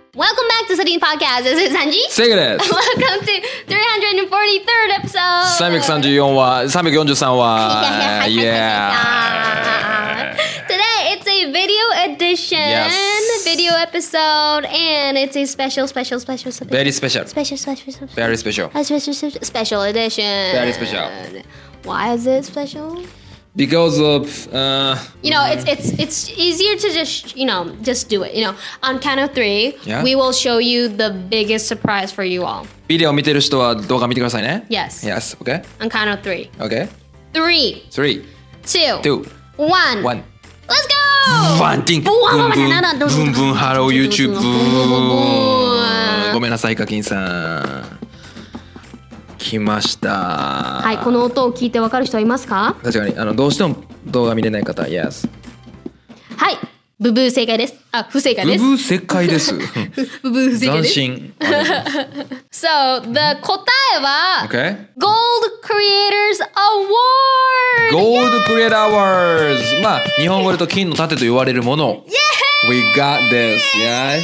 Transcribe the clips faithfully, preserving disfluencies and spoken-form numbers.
Welcome back to Sarine Podcast. This is Sanji. セグです。 Welcome to three hundred forty-third episode. さんびゃくさんじゅうよん話、さんびゃくよんじゅうさん話。 Yeah. Today it's a video edition. Yes. Video episode, and it's a special, special, special, special. Very special. Special, special, special. Very special. Special, special, special edition. Very special. Why is it special? Because of, uh, You know, it's it's it's easier to just, you know, just do it. You know, on count of three, Yeah. we will show you the biggest surprise for you all. ビデオ見てる人は動画見てくださいね。 Yes. Yes. Okay. On count of three. Okay. Three, Three, two, two, one. one. Let's go! ワンティンブンブンブンブンハロー YouTube ごめんなさいカキンさん来ましたはい、この音を聞いてわかる人はいますか？ 確かにあのどうしても動画見れない方 Yes はい、ブブー正解です。あ、不正解です。 ブブー正解ですブブー不正解です。 斬新 So, the 答えは Okay Gold Creators Award! Gold Creator Awards まあ日本語でと金の盾と言われるもの We got this Yeah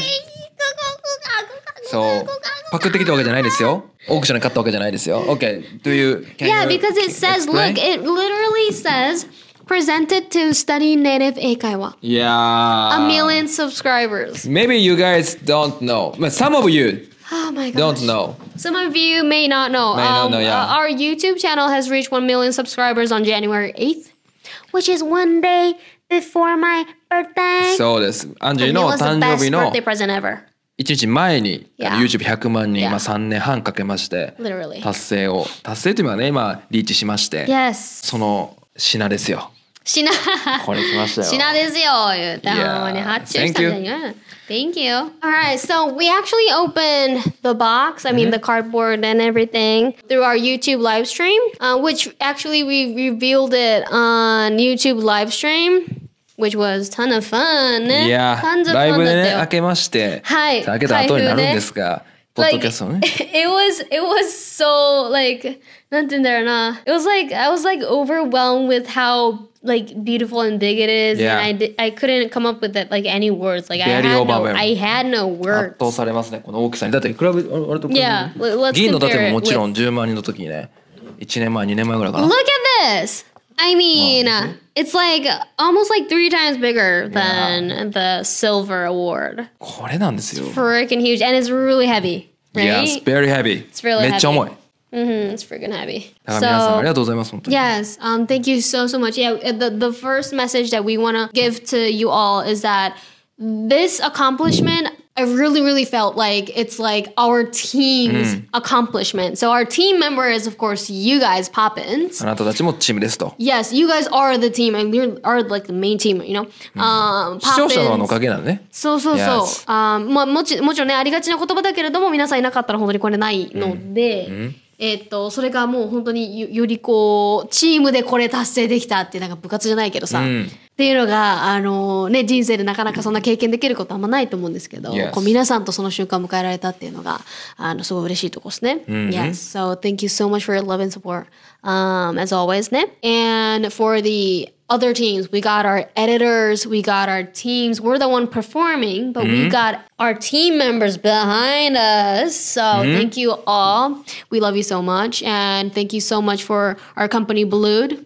そうパクってきたわけじゃないですよオークションで買ったわけじゃないですよ OK Do you can Yeah, you because it says, explain? look, it literally says presented to study native 英会話 Yeah A million subscribers. Maybe you guys don't know but some of you Oh my gosh. don't know Some of you may not know. May not um, know, yeah. uh, our YouTube channel has reached one million subscribers on January eighth, which is one day before my birthday. そうですアンジ And ー it の was the 誕生 best 日の birthday present ever. いちにちまえに Yeah. YouTube ひゃくまんにん、 Yeah. まあ、さんねんはんかけまして Literally. 達成を達成というのはね今リーチしまして、 Yes. その品ですよ品これ来ましたよ品ですよ言ったのに Yeah. 発注したんだよ Thank you. Alright, so we actually opened the box, I mean the cardboard and everything through our YouTube live stream, uh, which actually we revealed it on YouTube live stream, which was ton of fun. いや Tons of ライ fun ブでねだったよ開けましてはい開けた後になるんですが、ポッド Like, キャストね it was it was so like なんて言うんだろうな It was like I was like overwhelmed with how like beautiful and big it is Yeah. and I did, I couldn't come up with that like any words like I had Very no overwhelmed. I had no 圧 words 倒されますねこの大きさにだって比べあれと比べ Yeah, let's 銀の compare 盾も it もちろ with んじゅうまんにんの時にねいちねんまえにねんまえぐらいかな Look at this I mean Wow. it's like almost like three times bigger than the silver award これなんですよ freaking huge and it's really heavy right? Yes, very heavy It's really めっちゃ heavy 重い Mm-hmm, it's freaking heavy だから皆さん So- ありがとうございます本当に Yes, um, thank you so, so much. Yeah, the, the first message that we want to give to you all is that this accomplishment, I really, really felt like it's like our team's accomplishment. So our team member is, of course, you guys, Poppins. あなたたちもチームですと Yes, you guys are the team and you are like the main team, you know? Um, 視聴者のお Poppins. かげなのねそうそうそう。 Yes. あーまあもちもちろんねありがちな言葉だけれども皆さんいなかったら本当にこれないので、えーっとそれがもう本当によよりこうチームでこれ達成できたってなんか部活じゃないけどさ、っていうのがあのね人生でなかなかそんな経験できることあんまないと思うんですけど、 Yes. こう皆さんとその瞬間を迎えられたっていうのがあのすごい嬉しいとこですね。Yes, so thank you so much for your love and support, um, as always ね。And for the other teams, we got our editors, we got our teams. We're the one performing, but we got our team members behind us. So thank you all. We love you so much, and thank you so much for our company Blued,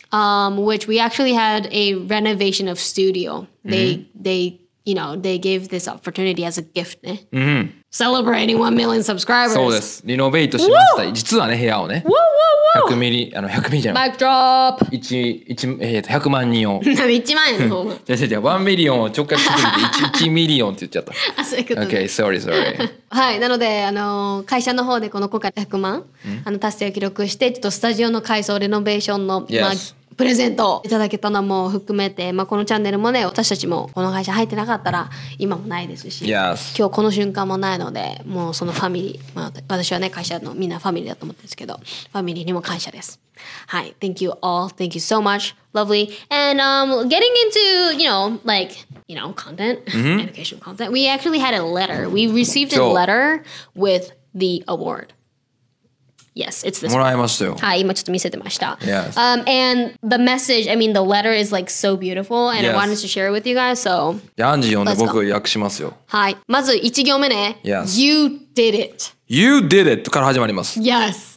um, which we actually had a renovation of studio. They they you know they gave this opportunity as a gift, ね celebrating one million subscribers. そうですリノベートしました実はね部屋をね Woo woo ひゃ woo! くミリあのひゃくミリじゃない Mic drop. 一一えーとひゃくまんにんをいちまん円の方がじゃじゃじゃワンミリオンを直角しすぎて 1, 1ミリオンって言っちゃったあそういうことね OK sorry sorry はい、なので、あの会社の方でこの今回ひゃくまん、あの達成を記録してちょっとスタジオの改装レノベーションの、 Yes. まあ、プレゼントをいただけたのも含めて、まあ、このチャンネルもね私たちもこの会社入ってなかったら今もないですし、 Yes. 今日この瞬間もないのでもうそのファミリー、まあ、私はね会社のみんなファミリーだと思ってるんですけどファミリーにも感謝です。はい、Thank you all. Thank you so much. Lovely. And um, getting into, you know, like, you know, content, educational content. We actually had a letter. We received a So- letter with the award. Yes, it's this も one. らいましたよ。 はい、今ちょっと見せてました。 Yes. Um, and the message, I mean, the letter is like so beautiful, and Yes. I wanted to share it with you guys. So, じゃあアンジー読んで Let's go. 僕訳しますよ。 はい、まず一行目ね。 Yes. You did it. You did it から始まります。 Yes.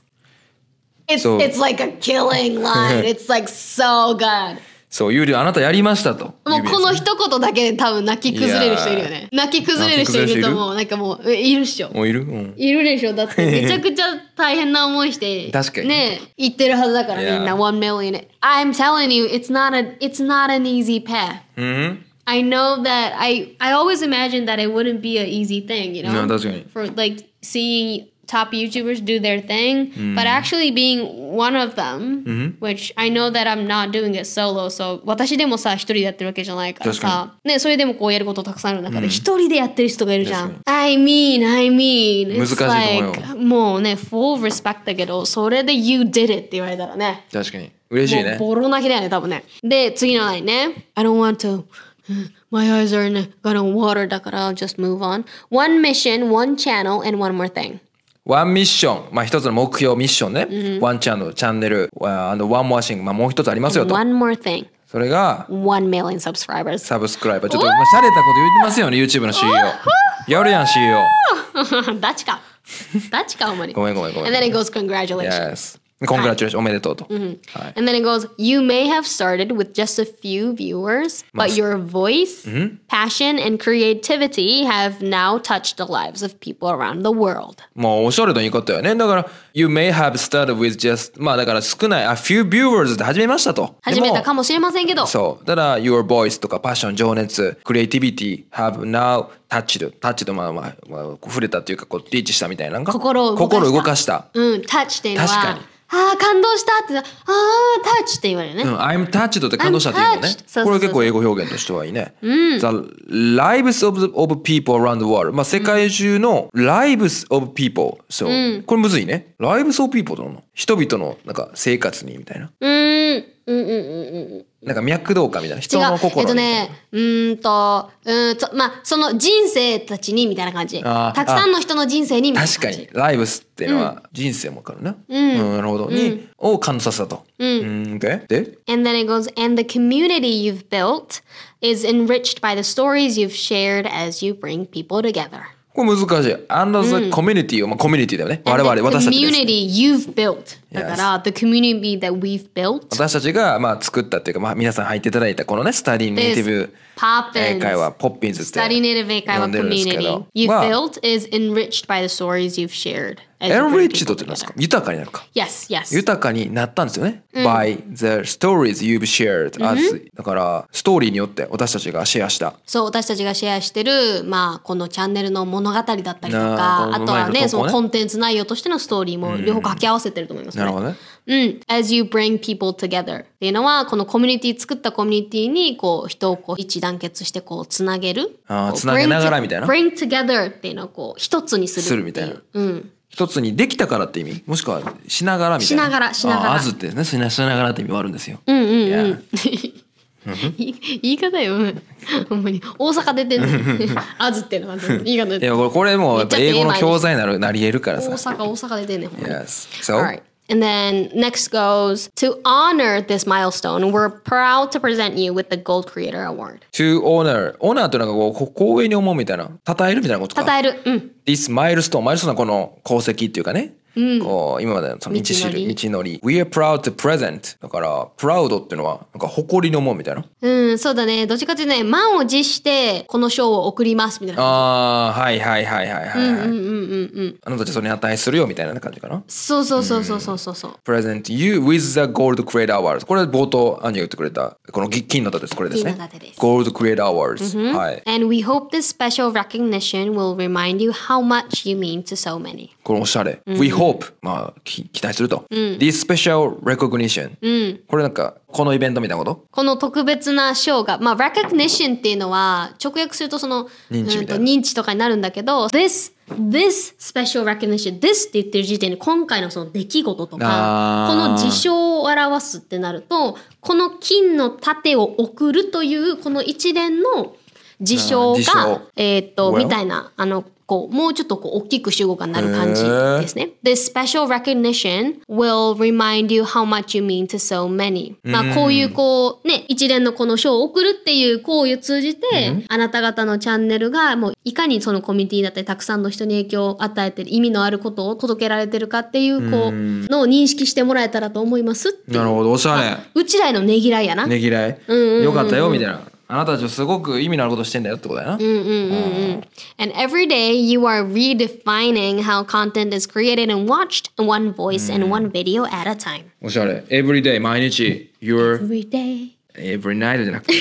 It's So- it's like a killing line. It's like so good. そう、ユーリあなたやりましたと。 もうこの一言だけで多分泣き崩れる人いるよね。泣き崩れる人いるともうなんかもうえいるっしょ。 もういる？うん。 いるでしょ。だってめちゃくちゃ大変な思いして確かにね言ってるはずだからみんな Yeah. one million. I'm telling you, it's not a it's not an easy path. うん。 I know that I I always imagined that it wouldn't be an easy thing, you know, うん確かに。 for like seeing top YouTubers do their thing, but actually being one of them, which I know that I'm not doing it solo. So 私でもさ一人でやってるわけじゃないからさ、ねそれでもこうやることたくさんある中で一人でやってる人がいるじゃん。I mean, I mean, it's 難しいと思うよ。 like もうね full respect だけど、それで you did it って言われたらね。 確かに。嬉しいね。 もうボロ泣きだよね多分ね。で次のラインね。I don't want to. My eyes are gonna water だから I'll just move on. One mission, one channel, and one more thing. ワンミッション、まあ一つの目標ミッションね。ワンチャンネル、チャンネル、ワンモアシング、まあもう一つありますよと。 One more thing. それが One million subscribers. サブスクライバー。ちょっとまあ洒落たこと言ってますよね、YouTube の シーイーオー。やるやん シーイーオー。 ダチか。ダチか、ほんまに。 ごめんごめんごめん。 And then it goes congratulations. Yes. Congratulations、おめでとうと。はい。 And then it goes, you may have started with just a few viewers, but your voice, passion, and creativity have now touched the lives of people around the world. もうおしゃれな言い方よね。だから、You may have started with just まあだから少ない、a few viewers で始めましたと。 始めたかもしれませんけど。 そう。ただ、your voice とか passion、情熱、creativity have now touched。touched まあまあ、まあ、触れたっていうか、こう、リーチしたみたいな。 心を動かした。 心を動かした。 うん、touch っていうのは。 確かに。 ああ、感動したって、ああ、タッチって言われるね。 うん、I'm touched って感動したっていうのね。 I'm touched そうそうそうこれ結構英語表現としてはいいね。The lives of, of people around the world。まあ世界中の lives of people。そう。これむずいね。lives of people なの。人々のなんか生活にみたいな。 うーん、うんうんうんうん。 なんか脈動感みたいな。人違うの心に。 えっとね、うーんと、うーんと、まあ、その人生たちにみたいな感じ。 あーたくさんの人の人生にみたいな感じ。 確かに。lives っていうのは人生もわかるな。うん。なるほど。に、を感動させたと。うん。OK。で And then it goes, and the community you've built is enriched by the stories you've shared as you bring people together. これ難しい。And the community を、まあコミュニティだよね。我々、 And the 私たちです。 community you've built. だから、the community that we've built 私たちがまあ作ったっていうか、まあ、皆さん入っていただいたこのねスタディネイティブ Poppins 英会話ポッピンズってスタディネイティブ英会話呼んでるんですけ community ど you've まあ built is enriched by the stories you've shared. as you bring enriched people って何ですか together. 豊かになるか Yes, yes. 豊かになったんですよね、by the stories you've shared as、だからストーリーによって私たちがシェアしたそう私たちがシェアしてる、まあ、このチャンネルの物語だったりとかあーあとはこの前の投稿ねねそのコンテンツ内容としてのストーリーも両方掛け合わせてると思いますね。 なるほどねうん、as you bring people together っていうのはこのコミュニティ作ったコミュニティにこう人をこう一致団結してこうつなげるこうあーつなげながらみたいな bring together っていうのをこう一つにするっていうするみたいなうん一つにできたからって意味もしくはしながらみたいなしながらしながらあー as ってねしなしながらって意味もあるんですようんうんうん Yeah 言い言い方よほんまに大阪出てんねあずっていうのは言い方出てでもこれこれもうやっぱ英語の教材になるなり得るからさ大阪大阪出てんねほんまに Yes so All right. And then next goes to honor this milestone. We're proud to present you with the Gold Creator Award. to honor honor ってなんかこうこ光栄に思うみたいな称えるみたいなことか称える。うん。 This milestone milestone はこの功績っていうかね、こう今までのその道しる道のり道のり We are proud to present だから proud っていうのはなんか誇りに思うみたいなうん、そうだね。どっちかというとね、満を持してこの賞を贈りますみたいな。 あーはいはいはいはいはい、はいうんうんうんうん。 あなたたちそれに値するよみたいな感じかなそうそうそうそうそうそうそう。 Present you with the Gold Creator Awards これ冒頭アンジが言ってくれたこの金の盾ですこれですね金の盾です Gold Creator Awards、はい And we hope this special recognition will remind you how much you mean to so many. これおしゃれ、We hope まあき期待すると、This special recognition、これなんかこのイベントみたいなことこの特別な賞が、まあ、recognition っていうのは直訳するとその認知みたいなうんと認知とかになるんだけど this this special recognition this って言ってる時点で今回のその出来事とかあーこの事象を表すってなるとこの金の盾を送るというこの一連の事象あー事が象、 えーっと、 Well みたいな、あの、こう、もうちょっとこう大きく主語がなる感じですね。This special recognition will remind you how much you mean to so many. まあ、こういうこう、ね、一連のこの賞を送るっていう行為を通じて、あなた方のチャンネルがもういかにそのコミュニティだったりたくさんの人に影響を与えてる、意味のあることを届けられてるかっていう、こう、のを認識してもらえたらと思いますっていう。 なるほど、おしゃれ。 うちらへのねぎらいやな。 ねぎらい、 うんうんうんうん、 よかったよみたいな。あなたたちすごく意味のあることしてんだよってことだよな。 うんうんうんうん。And every day you are redefining how content is created and watched in one voice and one video at a time. おしゃれ。Every day 毎日 You're Every day. Every night じゃなくて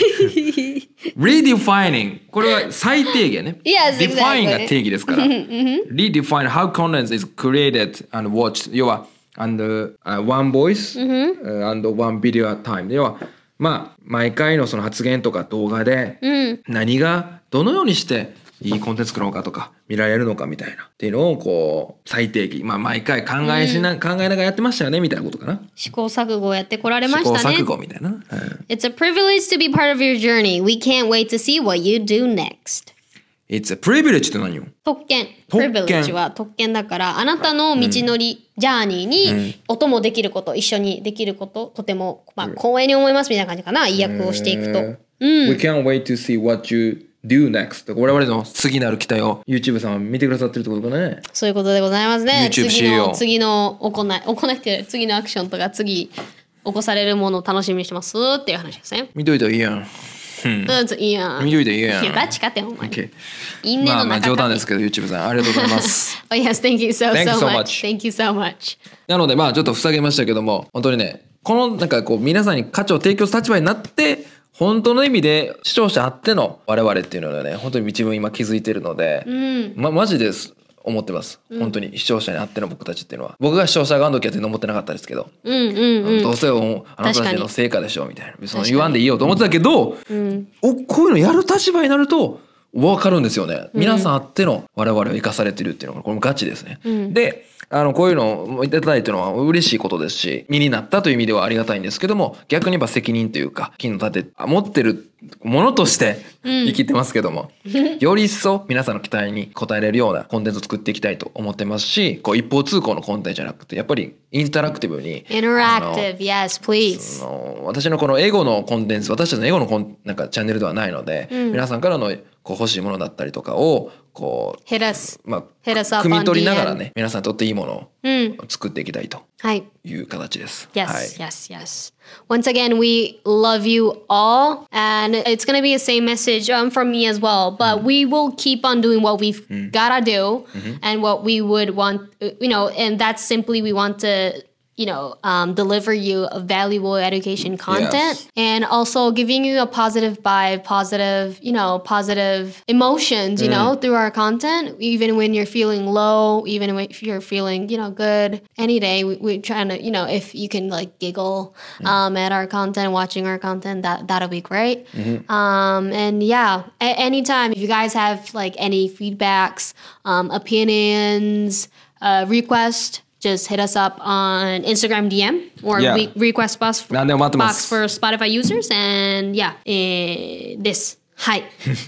Redefining これは最低限ね。 Yes, exactly. Define が定義ですから。Redefine how content is created and watched 要は and、uh, one voice、uh, and one video at time 要はまあ毎回のその発言とか動画で何がどのようにしていいコンテンツ作ろうかとか見られるのかみたいなっていうのをこう最低限まあ毎回考えしな、うん、考えながらやってましたよねみたいなことかな。 試行錯誤をやってこられましたね。 試行錯誤みたいな、うん、 It's a privilege to be part of your journey. We can't wait to see what you do next. It's a privilege って何よ？ 特権。 特権。 privilege は特権だからあなたの道のり、うん、ジャーニーにお供できること、一緒にできることとても、まあ、光栄に思いますみたいな感じかな、意訳をしていくと、うん、 We can't wait to see what you do next 我々の次なる期待を YouTube さんは見てくださってるってことかね。 そういうことでございますね。 YouTube 次の次の行い行いって次のアクションとか次起こされるものを楽しみにしてますっていう話ですね。 見といたらいいやん。 うん、いいやん。 見といたらいいやん。 いや、バチかってほんまに。 Okay. 因縁の中か。 まあまあ冗談ですけど YouTube さんありがとうございます。 oh yes, thank you so, Thank you so so much. much. Thank you so much. なのでまあちょっと塞げましたけども本当にねこのなんかこう皆さんに価値を提供する立場になって本当の意味で視聴者あっての我々っていうのはね本当に自分今気づいてるので、うんま、マジです思ってます、うん、本当に視聴者にあっての僕たちっていうのは僕が視聴者側の時は全然思ってなかったですけど、うんうんうん、どうせあなたたちの成果でしょみたいなその言わんでいいよと思ってたけど、うん、おこういうのやる立場になると分かるんですよね、うん、皆さんあっての我々を生かされてるっていうのがこれもガチですね、うん、であのこういうのをいただいてるのは嬉しいことですし身になったという意味ではありがたいんですけども逆に言えば責任というか金の盾持ってるものとして生きてますけども、うん、より一層皆さんの期待に応えれるようなコンテンツを作っていきたいと思ってますしこう一方通行のコンテンツじゃなくてやっぱりインタラクティブに Interactive, yes, please の私のこのエゴのコンテンツ私たちのエゴのコンなんかチャンネルではないので、うん、皆さんからのこう欲しいものだったりとかをこう、まあ、汲み取りながらね皆さんにとっていいものを作っていきたいという形です。 Yes, はい、 yes, yes. Once again, we love you all, and it's gonna be the same message um, from me as well. But mm-hmm. we will keep on doing what we've mm-hmm. gotta do, mm-hmm. and what we would want, you know, and that's simply we want to. you know, um, deliver you a valuable education content yes. and also giving you a positive vibe, positive, you know, positive emotions, you mm. know, through our content, even when you're feeling low, even if you're feeling, you know, good any day, we, we're trying to, you know, if you can like giggle mm. um, at our content, watching our content, that, that'll be great. Mm-hmm. Um, and yeah, a- anytime if you guys have like any feedbacks, um, opinions, uh, requests, just hit us up on Instagram D M or yeah. re- request box for, box for Spotify users. And yeah, eh, this. Hi.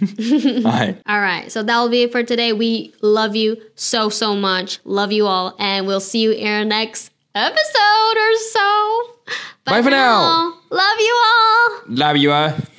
Hi. All right. So that will be it for today. We love you so, so much. Love you all. And we'll see you in our next episode or so. Bye, Bye for now. now. Love you all. Love you all.